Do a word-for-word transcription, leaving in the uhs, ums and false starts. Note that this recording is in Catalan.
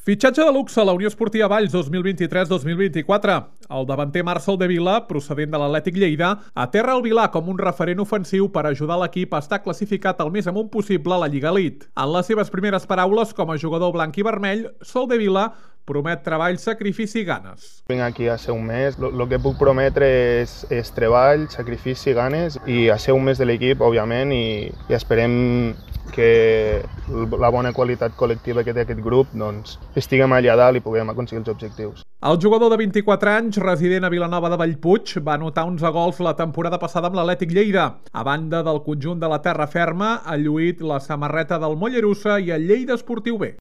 Fitxatge de luxe a la Unió Esportiva Valls dos mil vint-i-tres dos mil vint-i-quatre. El davanter Marcel de Vila, procedent de l'Atlètic Lleida, aterra al Vilar com un referent ofensiu per ajudar l'equip a estar classificat el més amunt possible a la Lliga Elite. En les seves primeres paraules com a jugador blanc i vermell, Sol de Vila promet treball, sacrifici i ganes. Vinc aquí a ser un mes, el que puc prometre és, és treball, sacrifici i ganes i a ser un mes de l'equip, òbviament, i, i esperem que la bona qualitat col·lectiva que té aquest grup doncs, estiguem allà dalt i puguem aconseguir els objectius. El jugador de vint-i-quatre anys, resident a Vilanova de Bellpuig, va anotar onze gols la temporada passada amb l'Atlètic Lleida. A banda del conjunt de la terra ferma, ha lluït la samarreta del Mollerussa i el Lleida Esportiu B.